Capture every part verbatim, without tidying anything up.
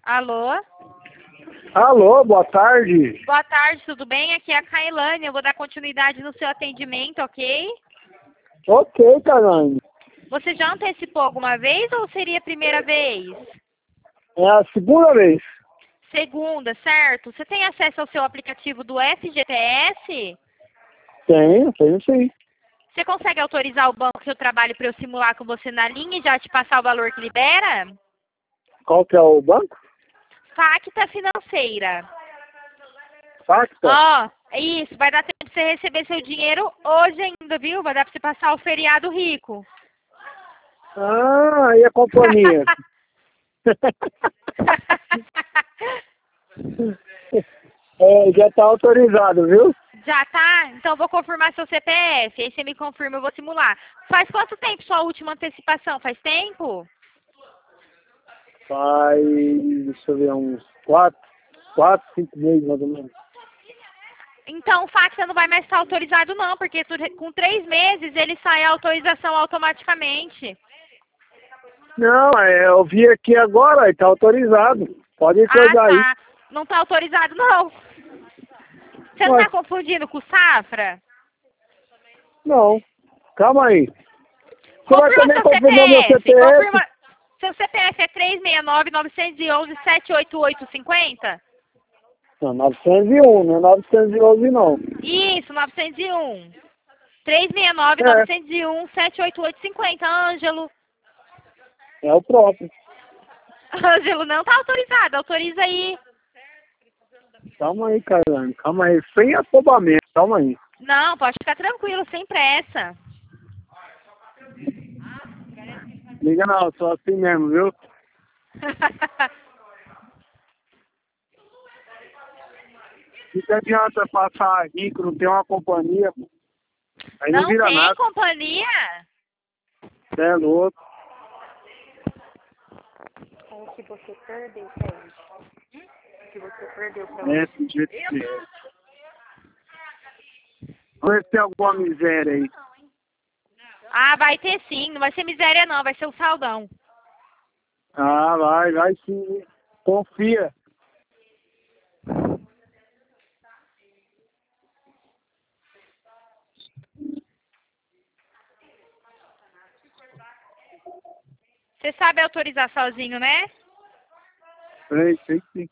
Alô? Alô, boa tarde. Boa tarde, tudo bem? Aqui é a Kailane, eu vou dar continuidade no seu atendimento, ok? Ok, Carane. Você já antecipou alguma vez ou seria a primeira vez? É a segunda vez. Segunda, certo? Você tem acesso ao seu aplicativo do F G T S? Tenho, tenho sim. Você consegue autorizar o banco que eu trabalho para eu simular com você na linha e já te passar o valor que libera? Qual que é o banco? Facta Financeira. Facta? Ó, é isso, vai dar tempo de você receber seu dinheiro hoje ainda, viu? Vai dar pra você passar o feriado rico. Ah, e a companhia? É, já tá autorizado, viu? Já tá? Então eu vou confirmar seu C P F. Aí você me confirma, eu vou simular. Faz quanto tempo sua última antecipação? Faz tempo? Faz, deixa eu ver, uns quatro, quatro, cinco meses mais ou menos. Então o Facta não vai mais estar autorizado não, porque tu- com três meses ele sai a autorização automaticamente. Não, é, eu vi aqui agora, e tá autorizado. Pode Ah, coisar aí. tá. Não tá autorizado não. Você não Ué, tá confundindo com o Safra? não, calma aí. Você vai Confirma também seu confirmar meu C P F. C P F? Confirma. Seu C P F é três seis nove, nove um um, sete oito oito cinco zero? Não, novecentos e um, não é novecentos e onze não. Isso, novecentos e um. três seis nove, nove É, um um, sete oito oito cinco zero, Ângelo. é o próprio. Ângelo não tá autorizado, autoriza aí. Calma aí, Carlane, calma aí. Sem afobamento, calma aí. Não, pode ficar tranquilo, sem pressa. Liga não, eu sou assim mesmo, viu? O que adianta passar rico, não ter uma companhia, aí não Não vira tem nada. companhia? Você é louco. O que você perdeu, gente? O que você perdeu pra É, do jeito que é. Vamos ver se tem alguma miséria aí. Ah, vai ter sim, não vai ser miséria não, vai ser o saldão. Ah, vai, vai sim. Confia. Você sabe autorizar sozinho, né? Sei, sei sim.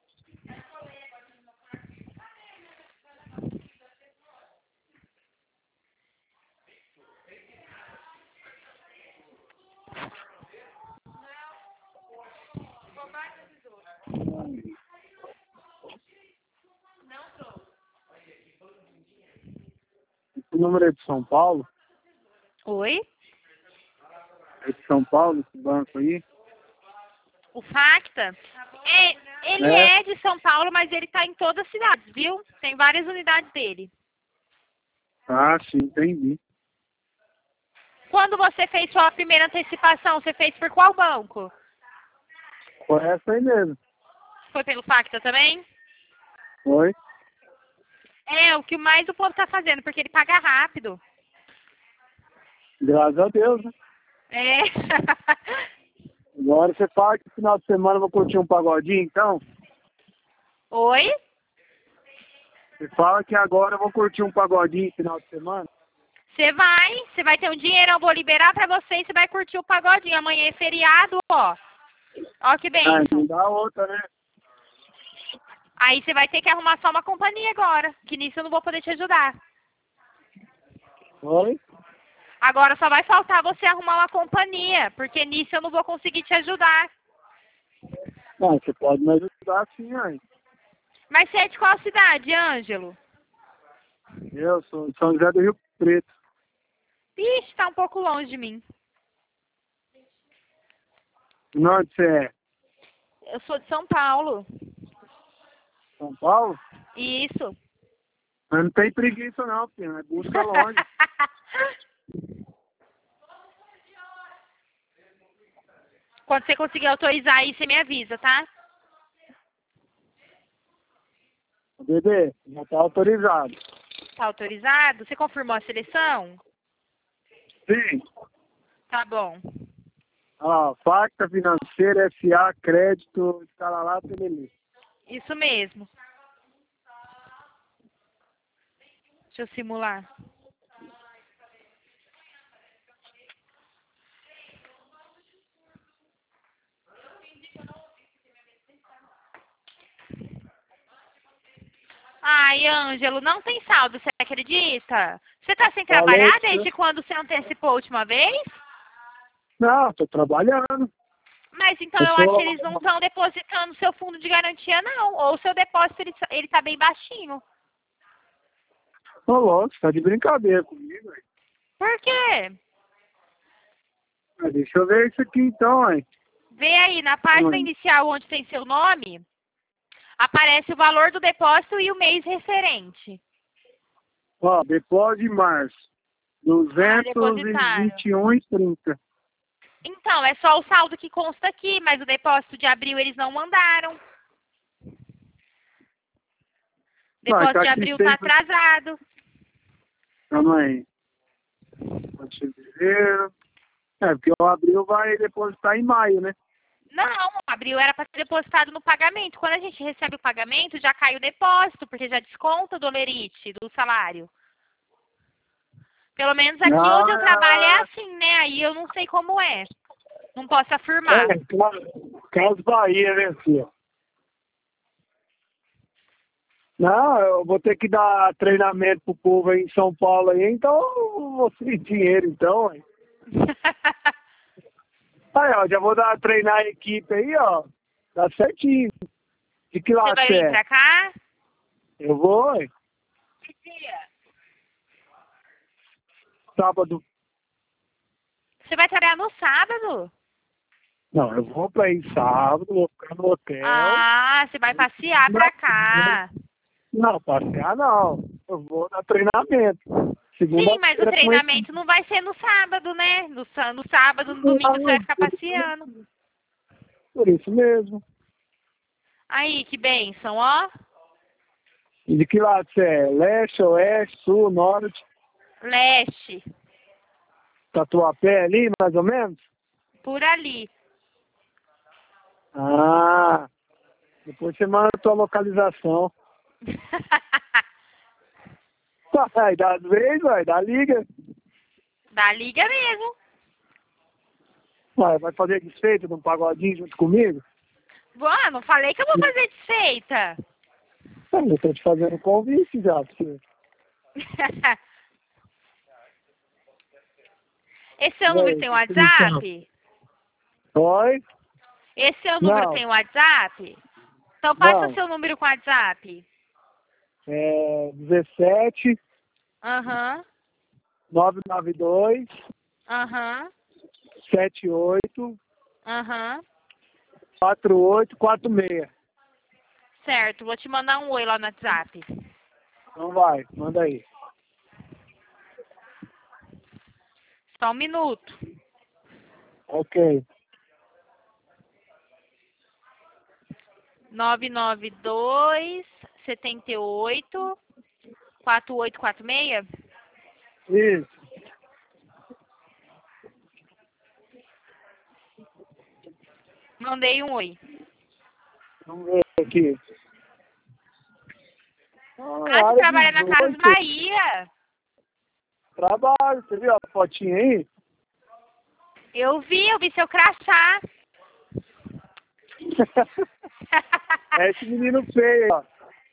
Esse número é de São Paulo? Oi? É de São Paulo, esse banco aí? O Facta? É, ele É. é de São Paulo, mas ele tá em todas as cidades, viu? Tem várias unidades dele. Ah, sim, entendi. Quando você fez sua primeira antecipação, você fez por qual banco? Foi essa aí mesmo. Foi pelo Facta também? Foi. É, o que mais o povo tá fazendo, porque ele paga rápido. Graças a Deus, né? É. Agora você fala que no final de semana eu vou curtir um pagodinho, então? Oi? Você fala que agora eu vou curtir um pagodinho no final de semana? Você vai, você vai ter um dinheiro, eu vou liberar pra você e você vai curtir o pagodinho. Amanhã é feriado, ó. Ó que Ah, bem. não dá outra, né? Aí você vai ter que arrumar só uma companhia agora, que nisso eu não vou poder te ajudar. Oi? Agora só vai faltar você arrumar uma companhia, porque nisso eu não vou conseguir te ajudar. Não, você pode me ajudar sim, aí. Mas você é de qual cidade, Ângelo? Eu sou de São José do Rio Preto. Ixi, tá um pouco longe de mim. De onde você é? Eu sou de São Paulo. São Paulo? Isso. Mas não tem preguiça não, filho. Mas busca longe. Quando você conseguir autorizar aí, você me avisa, tá? Bebê, já tá autorizado. Tá autorizado? Você confirmou a seleção? Sim. Tá bom. Ó, Facta Financeira S A, crédito, escala lá, Pelelê. Isso mesmo. Deixa eu simular. Ai, Ângelo, não tem saldo, você acredita? Você tá sem Falou, trabalhar senhor. desde quando você antecipou a última vez? Não, tô trabalhando. Mas então Eu eu acho sou... que eles não estão depositando seu fundo de garantia, não. Ou o seu depósito, ele, ele tá bem baixinho. Ô, louco, você tá de brincadeira comigo, velho. Por quê? Ah, deixa eu ver isso aqui então, hein. Vê aí, na página Oi. inicial onde tem seu nome, aparece o valor do depósito e o mês referente. Ó, depósito de março. Ah, duzentos e depositaram. vinte e um e trinta. Então, é só o saldo que consta aqui, mas o depósito de abril eles não mandaram. O Vai, depósito tá de aqui abril tá sempre. atrasado. Calma aí. Pode ver. É, porque o abril vai depositar em maio, né? Não, abril era para ser depositado no pagamento. Quando a gente recebe o pagamento, já cai o depósito, porque já desconta do lerite, do salário. Pelo menos aqui onde eu trabalho é Ah, assim, né? Aí eu não sei como é. Não posso afirmar. é, claro. Caso Bahia, né, filho? Não, eu vou ter que dar treinamento pro povo aí em São Paulo aí, então eu vou sem dinheiro, então, hein? Aí, ó, já vou dar treinar a equipe aí, ó. Tá certinho. De que Você lado vai você vir é? pra cá? Eu vou, hein? Que dia? Sábado. Você vai trabalhar no sábado? Não, eu vou pra ir sábado, vou ficar no hotel. Ah, você vai passear pra cá. Não, passear não. Eu vou dar treinamento. Sim, mas o Segunda-feira com esse. treinamento não vai ser no sábado, né? No, sá- no sábado, no domingo você vai ficar passeando. Por isso mesmo. Aí, que bênção, ó. E de que lado você é? Leste, oeste, sul, norte? Leste, Tatuapé ali, mais ou menos? por ali. Ah, depois você manda a tua localização. Vai, dá vez, vai, dá liga. Dá liga mesmo. Vai, vai fazer desfeito de um pagodinho junto comigo? Ah, não falei que eu vou fazer desfeita. Ah, eu tô te fazendo um convite já, pra você. Esse seu número tem WhatsApp? Oi? Esse seu número Não, tem WhatsApp? Então passa o não. seu número com WhatsApp. É dezessete, Aham, nove nove dois, aham, sete oito, aham. quatro oito quatro seis. Certo, vou te mandar um oi lá no WhatsApp. Então vai, manda aí. Só um minuto. Ok. nove nove dois, sete oito, quatro oito quatro seis. Isso. Mandei um oi. Vamos ver aqui. Ah, Ah, você área trabalha na Casas dezoito. Bahia. Trabalho, você viu a fotinha aí? Eu vi, eu vi seu crachá. É esse menino feio, ó.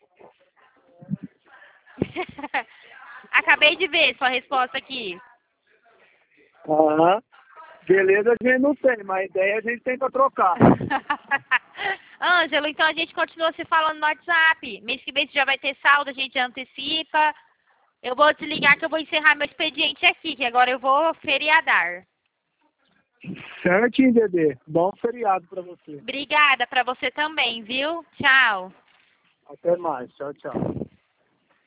Acabei de ver sua resposta aqui. Aham. Beleza a gente não tem, mas ideia a gente tem pra trocar. Ângelo, então a gente continua se falando no WhatsApp. Mês que vem você já vai ter saldo, a gente já antecipa. Eu vou desligar que eu vou encerrar meu expediente aqui, que agora eu vou feriadar. Certinho, Dedê. Bom feriado pra você. Obrigada, pra você também, viu? Tchau. Até mais. Tchau, tchau.